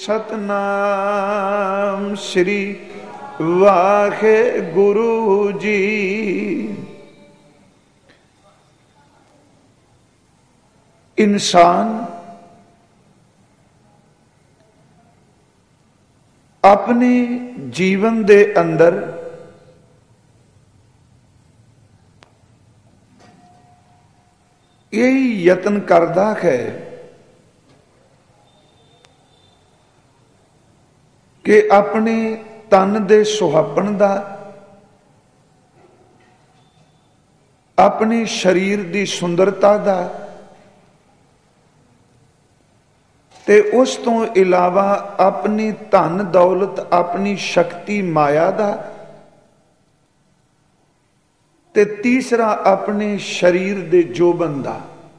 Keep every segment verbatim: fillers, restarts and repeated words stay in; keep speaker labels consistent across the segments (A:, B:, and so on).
A: सतनाम श्री वाहेगुरु जी। इंसान अपने जीवन दे अंदर यही यतन करता है कि अपने तन दे सुहापन दा, अपने शरीर दी सुंदरता दा ते उस तो इलावा अपनी धन दौलत, अपनी शक्ति माया दा ते तीसरा अपने शरीर दे जोबन दा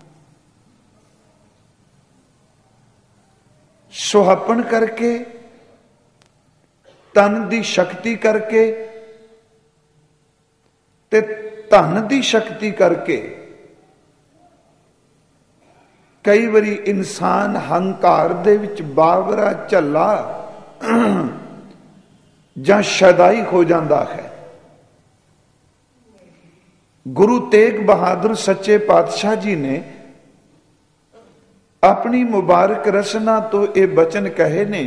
A: सुहापन करके, तन दी शक्ति करके ते धन दी शक्ति करके कई बारी इंसान हंकार दे विच बावरा झल्ला जां शदाई हो जाता है। गुरु तेग बहादुर सच्चे पातशाह जी ने अपनी मुबारक रचना तो ये बचन कहे ने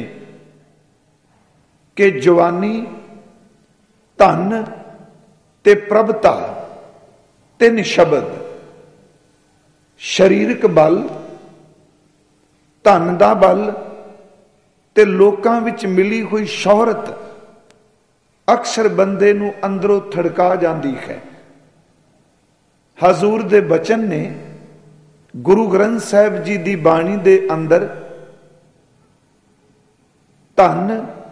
A: कि जवानी, धन ते प्रभता तीन शब्द, शरीरक बल, धन दा बल ते लोकां विच मिली हुई शोहरत अक्सर बंदे नूं अंदरों थड़का जाती है। हजूर दे बचन ने गुरु ग्रंथ साहिब जी दी बाणी दे अंदर धन,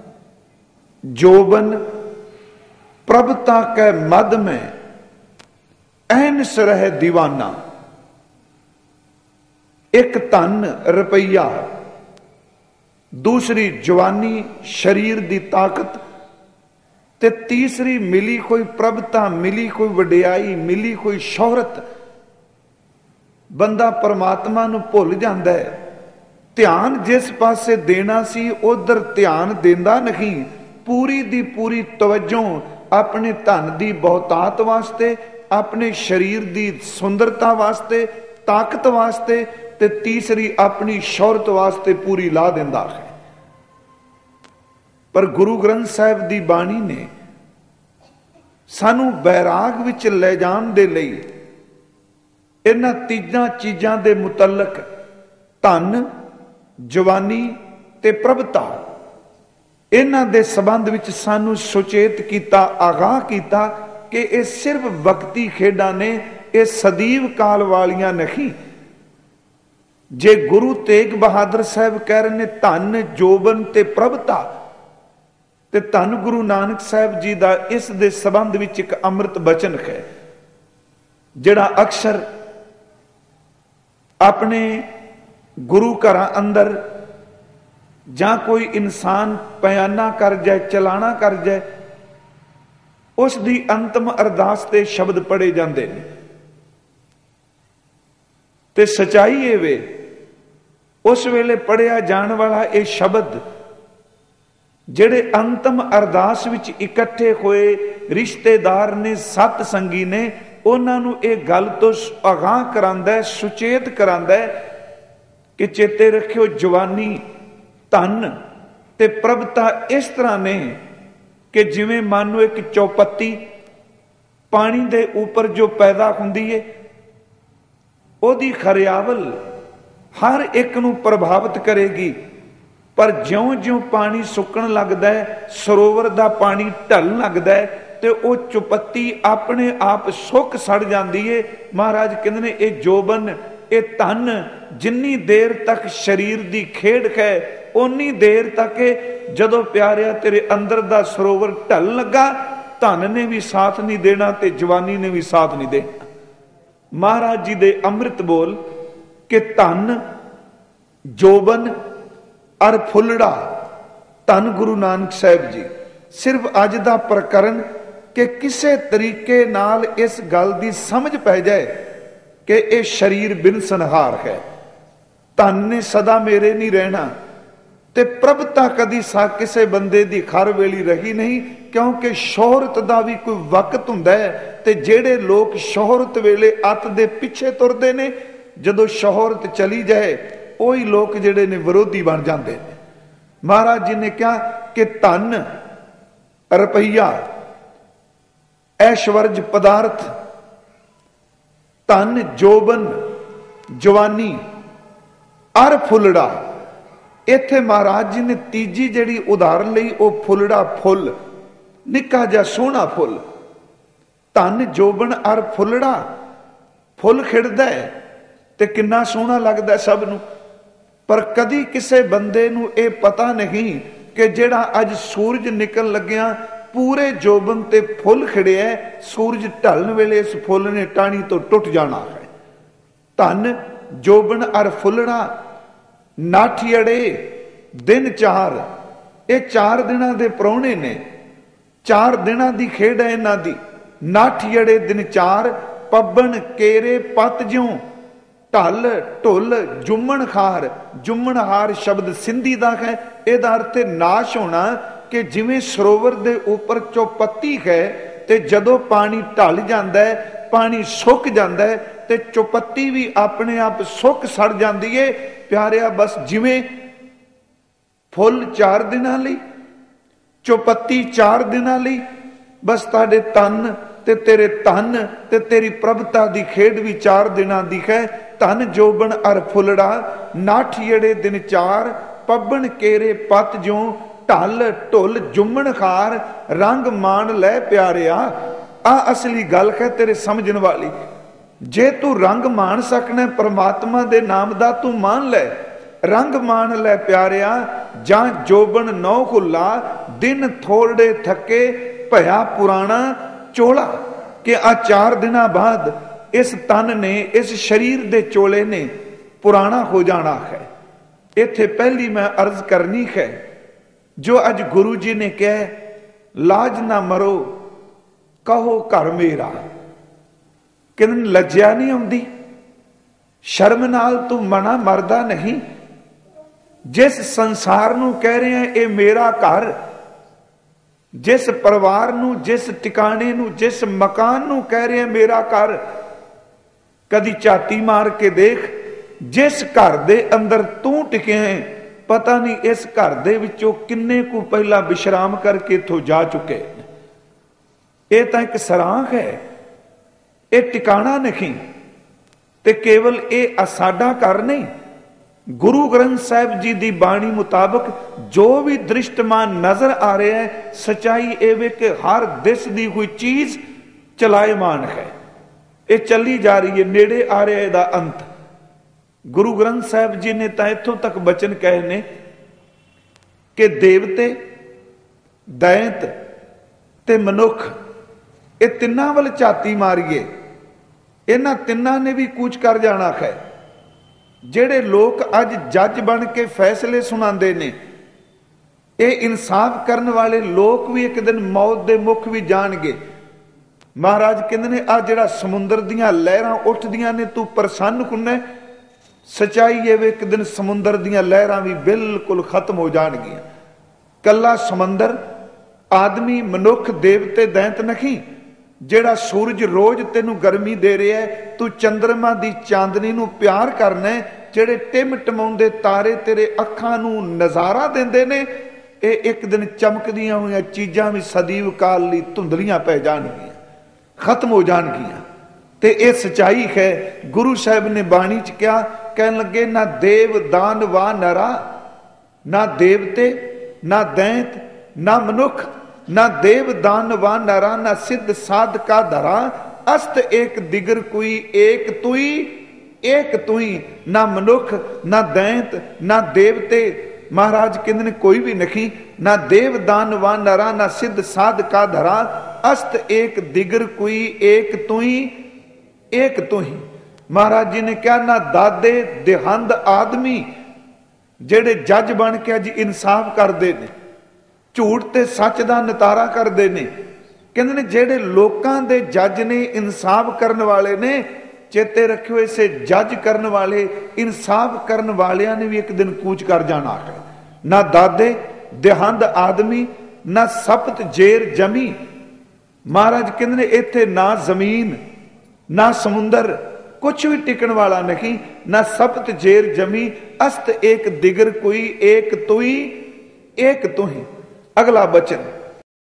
A: जोबन, प्रभता के मद में ऐनस रहे दीवाना। एक धन रुपया, दूसरी जवानी शरीर दी ताकत ते तीसरी मिली कोई प्रभता, मिली कोई वडियाई, मिली कोई शोहरत। बंदा परमात्मा नूं भुल जांदा है। ध्यान जिस पासे देना सी उधर ध्यान देंदा नहीं। पूरी दी पूरी तवज्जो अपने धन दी बहुतात वास्ते, अपने शरीर दी सुंदरता वास्ते, ताकत वास्ते ते तीसरी अपनी शौहरत वास्ते पूरी ला दिंदा है। पर गुरु ग्रंथ साहिब दी बाणी ने सानू बैराग विच ले जाण दे लई इन्हां तीजां चीजां दे मुतलक धन, जवानी ते प्रभता इन्हां दे संबंध विच सानू सुचेत कीता, आगाह कीता कि ये सिर्फ वक्ती खेडां ने, ये सदीव काल वालियां नहीं। जे गुरु तेग बहादुर साहब कह रहे ने धन, जोबन ते प्रभता, ते धन गुरु नानक साहब जी दा इस दे संबंध विच एक अमृत बचन है जिहड़ा अक्सर अपने गुरु घरां अंदर जां कोई इंसान बयाना कर जाए, चलाना कर जाए, उस दी अंतिम अरदास ते शब्द पढ़े जाते हैं। ते सच्चाई ये वे उस वेले पढ़िया जान वाला ये शब्द जेड़े अंतिम अरदास विच इकट्ठे होए रिश्तेदार ने, सत संगी ने, उन्हां नूं ये गल तो आगाह करांदा है, सुचेत करांदा है कि चेते रखियो जवानी, धन ते प्रभता इस तरह ने कि जिवें मानो एक चौपत्ती पानी दे ऊपर जो पैदा हुंदी है, ओदी खरियावल हर एक नूं प्रभावित करेगी। पर ज्यों ज्यों पानी सुकण लगदा है, सरोवर दा पानी ढल लगदा है ते ओ चौपत्ती अपने आप सुक सड़ जाती है। महाराज कहंदे ने ये जोबन, ये धन जिन्नी देर तक शरीर दी खेड़ है उन्नी देर तक जदों प्यारिया तेरे अंदर दा सरोवर ढल लगा, धन ने भी साथ नहीं देना ते जवानी ने भी साथ नहीं देना। महाराज जी दे अमृत बोल कि धन, जोबन और फुलड़ा, धन गुरु नानक साहब जी सिर्फ अज दा प्रकरण कि किसे तरीके नाल इस गल दी समझ पै जाए कि यह शरीर बिन संहार है। धन ने सदा मेरे नहीं रहना, ਤੇ ਪ੍ਰਭਤਾ ਕਦੀ ਸਾ ਕਿਸੇ ਬੰਦੇ ਦੀ ਖਰ ਵੇਲੀ ਰਹੀ ਨਹੀਂ, ਕਿਉਂਕਿ ਸ਼ੋਹਰਤ ਦਾ ਵੀ ਕੋਈ ਵਕਤ ਹੁੰਦਾ ਹੈ। ਤੇ ਜਿਹੜੇ ਲੋਕ ਸ਼ੋਹਰਤ ਵੇਲੇ ਅੱਤ ਦੇ ਪਿੱਛੇ ਤੁਰਦੇ ਨੇ, ਜਦੋਂ ਸ਼ੋਹਰਤ ਚਲੀ ਜਾਏ ਉਹੀ ਲੋਕ ਜਿਹੜੇ ਨੇ ਵਿਰੋਧੀ ਬਣ ਜਾਂਦੇ ਨੇ। ਮਹਾਰਾਜ ਜੀ ਨੇ ਕਿਹਾ ਕਿ ਧਨ, ਰੁਪਈਆ, ਐਸ਼ਵਰਜ ਪਦਾਰਥ, ਧਨ, ਜੋਬਨ, ਜਵਾਨੀ ਅਰ ਫੁੱਲੜਾ। ਇੱਥੇ ਮਹਾਰਾਜ ਜੀ ਨੇ ਤੀਜੀ ਜਿਹੜੀ ਉਦਾਹਰਨ ਲਈ ਉਹ ਫੁੱਲੜਾ ਫੁੱਲ, ਨਿੱਕਾ ਜਿਹਾ ਸੋਹਣਾ ਫੁੱਲ। ਧਨ, ਜੋਬਨ ਅਰ ਫੁੱਲੜਾ। ਫੁੱਲ ਖਿੜਦਾ ਹੈ ਤੇ ਕਿੰਨਾ ਸੋਹਣਾ ਲੱਗਦਾ ਸਭ ਨੂੰ, ਪਰ ਕਦੀ ਕਿਸੇ ਬੰਦੇ ਨੂੰ ਇਹ ਪਤਾ ਨਹੀਂ ਕਿ ਜਿਹੜਾ ਅੱਜ ਸੂਰਜ ਨਿਕਲ ਲੱਗਿਆ ਪੂਰੇ ਜੋਬਨ ਤੇ ਫੁੱਲ ਖਿੜਿਆ, ਸੂਰਜ ਢਲਣ ਵੇਲੇ ਇਸ ਫੁੱਲ ਨੇ ਟਾਹਣੀ ਤੋਂ ਟੁੱਟ ਜਾਣਾ ਹੈ। ਧਨ, ਜੋਬਨ ਅਰ ਫੁੱਲੜਾ ਨਾਠੀੜੇ ਦਿਨ ਚਾਰ। ਇਹ ਚਾਰ ਦਿਨਾਂ ਦੇ ਪ੍ਰਾਹੁਣੇ ਨੇ, ਚਾਰ ਦਿਨਾਂ ਦੀ ਖੇਡ ਹੈ ਇਹਨਾਂ ਦੀ। ਨਾਠੀੜੇ ਦਿਨ ਚਾਰ, ਪੱਬਨ ਕੇਰੇ ਪਤ ਜਿਉ, ਢਲ ਢੁੱਲ ਜੁੰਮਣ ਖਾਰ। ਜੁੰਮਣ ਹਾਰ ਸ਼ਬਦ ਸਿੰਧੀ ਦਾ ਹੈ, ਇਹਦਾ ਅਰਥ ਹੈ ਨਾਸ਼ ਹੋਣਾ। ਕਿ ਜਿਵੇਂ ਸਰੋਵਰ ਦੇ ਉੱਪਰ ਚੌਪੱਤੀ ਹੈ ਤੇ ਜਦੋਂ ਪਾਣੀ ਢਲ ਜਾਂਦਾ ਹੈ, ਪਾਣੀ ਸੁੱਕ ਜਾਂਦਾ ਹੈ ਤੇ ਚੌਪੱਤੀ ਵੀ ਆਪਣੇ ਆਪ ਸੁੱਕ ਸੜ ਜਾਂਦੀ ਏ। ਪਿਆਰਿਆ, ਬਸ ਜਿਵੇਂ ਫੁੱਲ ਚਾਰ ਦਿਨਾਂ ਲਈ, ਚੌਪੱਤੀ ਚਾਰ ਦਿਨਾਂ ਲਈ, ਬਸ ਤੁਹਾਡੇ ਤਨ ਤੇ ਤੇਰੇ ਧਨ ਤੇ ਤੇਰੀ ਪ੍ਰਭਤਾ ਦੀ ਖੇਡ ਵੀ ਚਾਰ ਦਿਨਾਂ ਦੀ ਹੈ। ਧਨ, ਜੋਬਨ ਅਰ ਫੁੱਲੜਾ ਨਾਠੀੜੇ ਦਿਨ ਚਾਰ, ਪੱਬਨ ਕੇਰੇ ਪਤ ਜਿਉ, ਢਲ ਢੁੱਲ ਜੁੰਮਣ ਖਾਰ। ਰੰਗ ਮਾਣ ਲੈ ਪਿਆਰਿਆ, ਆ ਅਸਲੀ ਗੱਲ ਹੈ ਤੇਰੇ ਸਮਝਣ ਵਾਲੀ। ਜੇ ਤੂੰ ਰੰਗ ਮਾਣ ਸਕਣਾ ਪਰਮਾਤਮਾ ਦੇ ਨਾਮ ਦਾ, ਤੂੰ ਮਾਣ ਲੈ, ਰੰਗ ਮਾਣ ਲੈ ਪਿਆਰਿਆ। ਜਾਂ ਜੋਬਨ ਨੌ ਹੁੱਲਾ, ਦਿਨ ਥੋੜੇ ਥੱਕੇ, ਭਇਆ ਪੁਰਾਣਾ ਚੋਲਾ। ਕਿ ਆ ਚਾਰ ਦਿਨਾਂ ਬਾਅਦ ਇਸ ਤਨ ਨੇ, ਇਸ ਸਰੀਰ ਦੇ ਚੋਲੇ ਨੇ ਪੁਰਾਣਾ ਹੋ ਜਾਣਾ ਹੈ। ਇੱਥੇ ਪਹਿਲੀ ਮੈਂ ਅਰਜ਼ ਕਰਨੀ ਹੈ, ਜੋ ਅੱਜ ਗੁਰੂ ਜੀ ਨੇ ਕਿਹਾ ਲਾਜ ਨਾ ਮਰੋ ਕਹੋ ਘਰ ਮੇਰਾ। ਕਿਨ ਲੱਜਿਆ ਨਹੀਂ ਆਉਂਦੀ, ਸ਼ਰਮ ਨਾਲ ਤੂੰ ਮਨਾ ਮਰਦਾ ਨਹੀਂ। ਜਿਸ ਸੰਸਾਰ ਨੂੰ ਕਹਿ ਰਿਹਾ ਇਹ ਮੇਰਾ ਘਰ, ਜਿਸ ਪਰਿਵਾਰ ਨੂੰ, ਜਿਸ ਟਿਕਾਣੇ ਨੂੰ, ਜਿਸ ਮਕਾਨ ਨੂੰ ਕਹਿ ਰਿਹਾ ਮੇਰਾ ਘਰ, ਕਦੀ ਝਾਤੀ ਮਾਰ ਕੇ ਦੇਖ ਜਿਸ ਘਰ ਦੇ ਅੰਦਰ ਤੂੰ ਟਿਕਿਆ ਹੈ, ਪਤਾ ਨਹੀਂ ਇਸ ਘਰ ਦੇ ਵਿੱਚੋਂ ਕਿੰਨੇ ਕੁ ਪਹਿਲਾਂ ਵਿਸ਼ਰਾਮ ਕਰਕੇ ਇੱਥੋਂ ਜਾ ਚੁੱਕੇ। ਇਹ ਤਾਂ ਇੱਕ ਸਰਾਂਖ ਹੈ, ਇਹ ਟਿਕਾਣਾ ਨਹੀਂ। ਤੇ ਕੇਵਲ ਇਹ ਸਾਡਾ ਘਰ ਨਹੀਂ, ਗੁਰੂ ਗ੍ਰੰਥ ਸਾਹਿਬ ਜੀ ਦੀ ਬਾਣੀ ਮੁਤਾਬਕ ਜੋ ਵੀ ਦ੍ਰਿਸ਼ਟਮਾਨ ਨਜ਼ਰ ਆ ਰਿਹਾ ਹੈ, ਸਚਾਈ ਇਹ ਵੇ ਕਿ ਹਰ ਦਿਸਦੀ ਹੋਈ ਚੀਜ਼ ਚਲਾਇਮਾਨ ਹੈ, ਇਹ ਚੱਲੀ ਜਾ ਰਹੀ ਹੈ, ਨੇੜੇ ਆ ਰਿਹਾ ਇਹਦਾ ਅੰਤ। ਗੁਰੂ ਗ੍ਰੰਥ ਸਾਹਿਬ ਜੀ ਨੇ ਤਾਂ ਇੱਥੋਂ ਤੱਕ ਬਚਨ ਕਹੇ ਨੇ ਕਿ ਦੇਵਤੇ, ਦੈਂਤ ਤੇ ਮਨੁੱਖ, ਇਹ ਤਿੰਨਾਂ ਵੱਲ ਝਾਤੀ ਮਾਰੀਏ, ਇਹਨਾਂ ਤਿੰਨਾਂ ਨੇ ਵੀ ਕੂਚ ਕਰ ਜਾਣਾ ਹੈ। ਜਿਹੜੇ ਲੋਕ ਅੱਜ ਜੱਜ ਬਣ ਕੇ ਫੈਸਲੇ ਸੁਣਾਉਂਦੇ ਨੇ, ਇਹ ਇਨਸਾਫ ਕਰਨ ਵਾਲੇ ਲੋਕ ਵੀ ਇੱਕ ਦਿਨ ਮੌਤ ਦੇ ਮੁਖ ਵੀ ਜਾਣਗੇ। ਮਹਾਰਾਜ ਕਹਿੰਦੇ ਨੇ ਆ ਜਿਹੜਾ ਸਮੁੰਦਰ ਦੀਆਂ ਲਹਿਰਾਂ ਉੱਠਦੀਆਂ ਨੇ, ਤੂੰ ਪ੍ਰਸੰਨ ਹੁੰਨਾ। ਸਚਾਈ ਇਹ ਵੇ ਇੱਕ ਦਿਨ ਸਮੁੰਦਰ ਦੀਆਂ ਲਹਿਰਾਂ ਵੀ ਬਿਲਕੁਲ ਖਤਮ ਹੋ ਜਾਣਗੀਆਂ। ਕੱਲਾ ਸਮੁੰਦਰ, ਆਦਮੀ, ਮਨੁੱਖ, ਦੇਵਤੇ, ਦੈਂਤ ਨਹੀਂ। ਜਿਹੜਾ ਸੂਰਜ ਰੋਜ਼ ਤੈਨੂੰ ਗਰਮੀ ਦੇ ਰਿਹਾ ਹੈ, ਤੂੰ ਚੰਦਰਮਾ ਦੀ ਚਾਂਦਨੀ ਨੂੰ ਪਿਆਰ ਕਰਨਾ। ਜਿਹੜੇ ਟਿਮ ਟਮਾਉਂਦੇ ਤਾਰੇ ਤੇਰੇ ਅੱਖਾਂ ਨੂੰ ਨਜ਼ਾਰਾ ਦਿੰਦੇ ਨੇ, ਇਹ ਇੱਕ ਦਿਨ ਚਮਕਦੀਆਂ ਹੋਈਆਂ ਚੀਜ਼ਾਂ ਵੀ ਸਦੀਵ ਕਾਲ ਲਈ ਧੁੰਦਲੀਆਂ ਪੈ ਜਾਣਗੀਆਂ, ਖਤਮ ਹੋ ਜਾਣਗੀਆਂ। ਤੇ ਇਹ ਸਚਾਈ ਹੈ। ਗੁਰੂ ਸਾਹਿਬ ਨੇ ਬਾਣੀ ਚ ਕਿਹਾ, ਕਹਿਣ ਲੱਗੇ ਨਾ ਦੇਵ ਦਾਨ ਵਾ ਨਰਾ, ਨਾ ਦੇਵਤੇ, ਨਾ ਦੈਂਤ, ਨਾ ਮਨੁੱਖ, ਨਾ ਦੇਵ ਦਾਨ ਵਾ ਨਰਾ, ਨਾ ਸਿੱਧ ਸਾਧ ਕਾ ਧਰਾ, ਅਸਤ ਏਕ ਦਿਗਰ ਕੋਈ, ਏਕ ਤੁਈ ਏਕ ਤੁਈ। ਨਾ ਮਨੁੱਖ, ਨਾ ਦੈਂਤ, ਨਾ ਦੇਵਤੇ, ਮਹਾਰਾਜ ਕਹਿੰਦੇ ਨੇ ਕੋਈ ਵੀ ਨਹੀਂ। ਨਾ ਦੇਵ ਦਾਨ ਵਾ ਨਰਾ, ਨਾ ਸਿੱਧ ਸਾਧ ਕਾ ਧਰਾ, ਅਸਤ ਏਕ ਦਿਗਰ ਕੋਈ, ਏਕ ਤੁਈ ਏਕ ਤੁਈ। ਮਹਾਰਾਜ ਜੀ ਨੇ ਕਿਹਾ ਨਾ ਦਾਦੇ ਦੇਹੰਦ ਆਦਮੀ, ਜਿਹੜੇ ਜੱਜ ਬਣ ਕੇ ਅੱਜ ਇਨਸਾਫ ਕਰਦੇ ਨੇ, ਝੂਠ ਤੇ ਸੱਚ ਦਾ ਨਿਤਾਰਾ ਕਰਦੇ ਨੇ। ਕਹਿੰਦੇ ਨੇ ਜਿਹੜੇ ਲੋਕਾਂ ਦੇ ਜੱਜ ਨੇ, ਇਨਸਾਫ ਕਰਨ ਵਾਲੇ ਨੇ, ਚੇਤੇ ਰੱਖਿਓ ਇਸੇ ਜੱਜ ਕਰਨ ਵਾਲੇ, ਇਨਸਾਫ ਕਰਨ ਵਾਲਿਆਂ ਨੇ ਵੀ ਇੱਕ ਦਿਨ ਕੂਚ ਕਰ ਜਾਣਾ ਹੈ। ਨਾ ਦਾਦੇ ਦੇਹੰਦ ਆਦਮੀ, ਨਾ ਸਪਤ ਜੇਰ ਜਮੀ। ਮਹਾਰਾਜ ਕਹਿੰਦੇ ਨੇ ਇੱਥੇ ਨਾ ਜ਼ਮੀਨ ਨਾ ਸਮੁੰਦਰ, ਕੁਛ ਵੀ ਟਿਕਣ ਵਾਲਾ ਨਹੀਂ। ਨਾ ਸਪਤ ਜੇਰ ਜਮੀ, ਅਸਤ ਏਕ ਦਿਗਰ ਕੋਈ, ਏਕ ਤੁਈ ਏਕ ਤੁਹੀਂ। ਅਗਲਾ ਬਚਨ